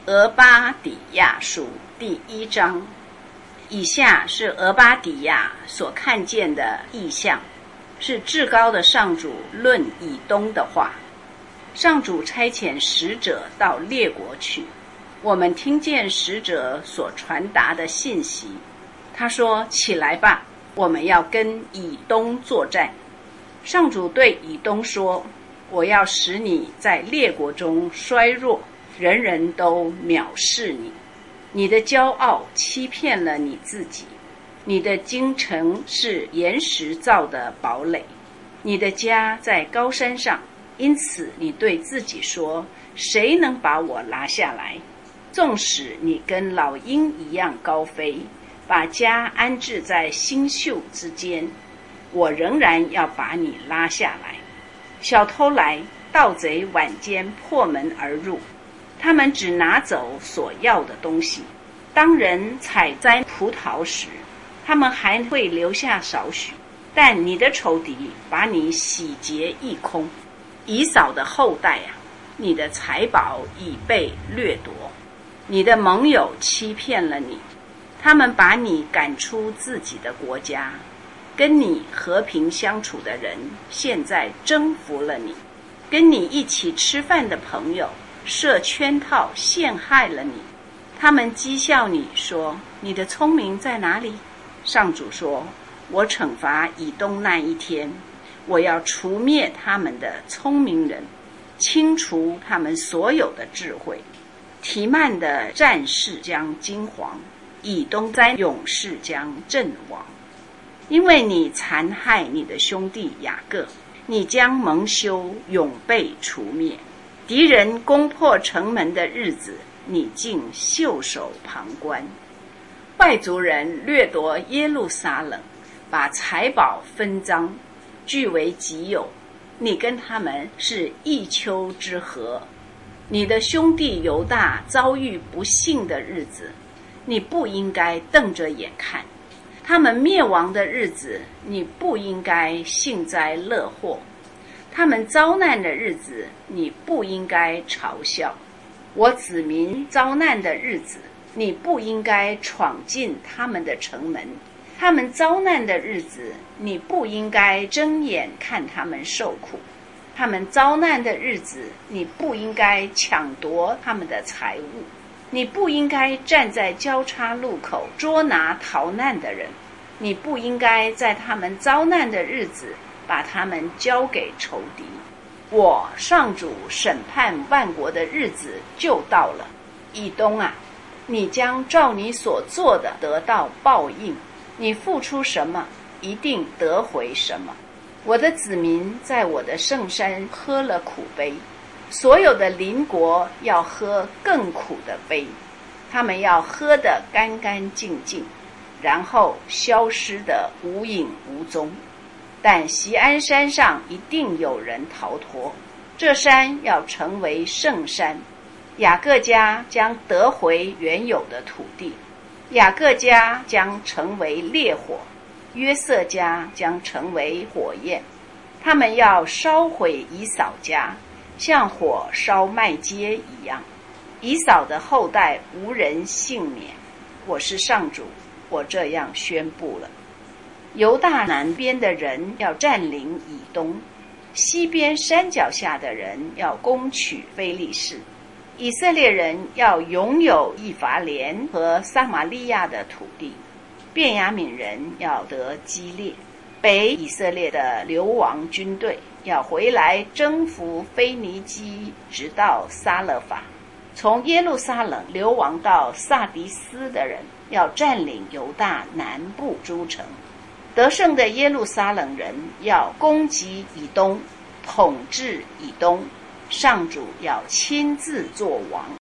俄巴底亚书第1章，以下是俄巴底亚所看见的异象，是至高的上主论以东的话。上主差遣使者到列国去，我们听见使者所传达的信息。他说：起来吧，我们要跟以东作战。上主对以东说：我要使你在列国中衰弱，人人都藐视你。你的骄傲欺骗了你自己，你的京城是岩石造的堡垒，你的家在高山上，因此你对自己说：谁能把我拉下来？纵使你跟老鹰一样高飞，把家安置在星宿之间，我仍然要把你拉下来。小偷来，盗贼晚间破门而入，他们只拿走所要的东西。当人采摘葡萄时，他们还会留下少许，但你的仇敌把你洗劫一空。以扫的后代啊，你的财宝已被掠夺，你的盟友欺骗了你，他们把你赶出自己的国家，跟你和平相处的人现在征服了你，跟你一起吃饭的朋友设圈套陷害了你，他们讥笑你说：你的聪明在哪里？上主说：我惩罚以东那一天，我要除灭他们的聪明人，清除他们所有的智慧。提曼的战士将惊惶，以东灾勇士将阵亡。因为你残害你的兄弟雅各，你将蒙羞，永被除灭。敌人攻破城门的日子，你竟袖手旁观。外族人掠夺耶路撒冷，把财宝分赃，据为己有。你跟他们是一丘之貉。你的兄弟犹大遭遇不幸的日子，你不应该瞪着眼看。他们灭亡的日子，你不应该幸灾乐祸。他们遭难的日子，你不应该嘲笑。我子民遭难的日子，你不应该闯进他们的城门。他们遭难的日子，你不应该睁眼看他们受苦。他们遭难的日子，你不应该抢夺他们的财物。你不应该站在交叉路口捉拿逃难的人，你不应该在他们遭难的日子把他们交给仇敌。我上主审判万国的日子就到了。以东啊，你将照你所做的得到报应，你付出什么，一定得回什么。我的子民在我的圣山喝了苦杯，所有的邻国要喝更苦的杯，他们要喝得干干净净，然后消失得无影无踪。但锡安山上一定有人逃脱，这山要成为圣山。雅各家将得回原有的土地，雅各家将成为烈火，约瑟家将成为火焰。他们要烧毁以扫家，像火烧麦秸一样。以扫的后代无人幸免。我是上主，我这样宣布了。犹大南边的人要占领以东，西边山脚下的人要攻取非利士。以色列人要拥有以法莲和撒玛利亚的土地，便雅悯人要得基列。北以色列的流亡军队要回来征服腓尼基，直到撒勒法。从耶路撒冷流亡到萨迪斯的人要占领犹大南部诸城。得胜的耶路撒冷人要攻击以东，统治以东。上主要亲自作王。